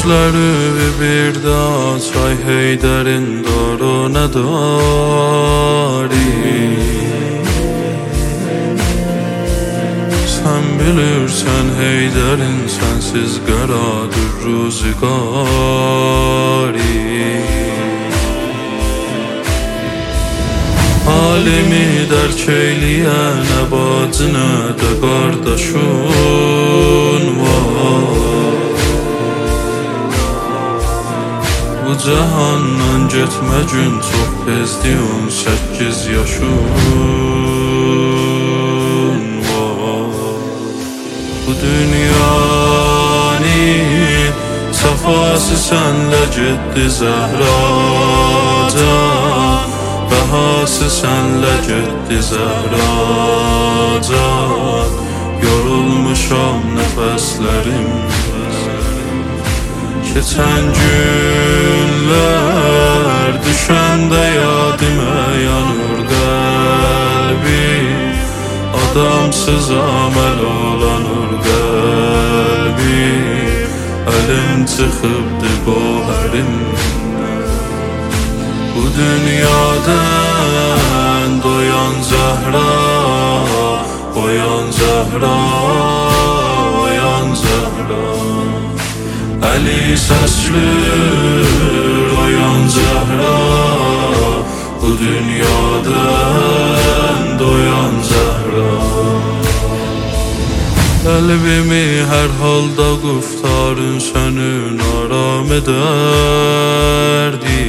Gözleri bir de çay Heyder'in darına dari. Sen bilirsen Heyder'in sensiz qaradır ruzigari. Halimi dərk eyləyən əbacı nədə qardaşın var. Bu cahandan getmə gün çox tezdir, 18 yaşın var. Bu dünyanın safası sənlə getdi Zəhracan. Bahası sənlə getdi Zəhracan. Yorulmuşam nəfəslərim. Keçən günlər düşəndə yadıma yanır qəlbim. Adamsız əməl olanır qəlbim. Əlim çıxıbdı qohərim. Bu dünyadan doyan Zəhra, oyan Zəhra, oyan Zəhra. Əli səslür, oyan Zəhra. Bu dünyadan doyan Zəhra. Qəlbimi hər halda quftarın sənin aram edərdi.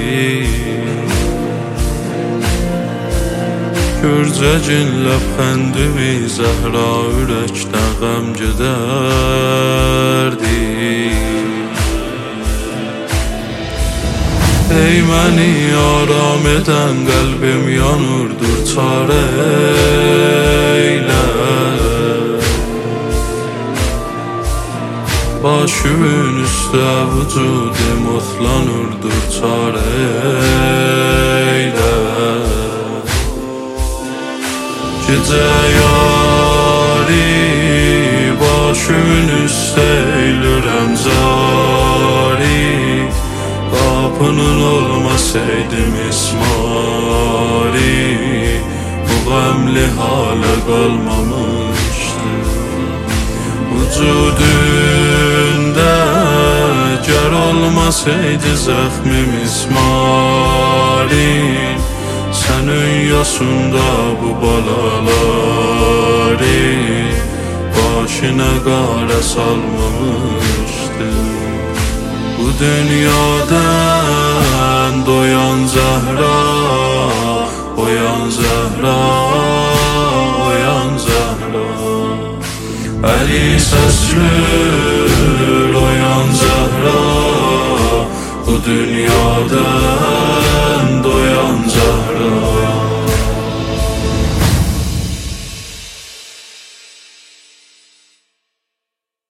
Gürcəcin ləbxəndimi Zəhra ürəkdən qəm gedərdi. Ey məni aram edən qəlbim yanırdır çarə eylə. Başımın üstə vücudim otlanırdır çarə eylə. Gecə yari başımın üstə eylürəm zari. Qapının olmasaydım ismari, bu qəmli halə qalmamışdı. Vücudunda gər olmasaydı zəxmim ismari. Sənin yaşında bu balaları başına qara salmamışdı. Bu dünyadan doyan Zəhra, oyan Zəhra, oyan Zəhra. Əli səslür, oyan Zəhra. Bu dünyadan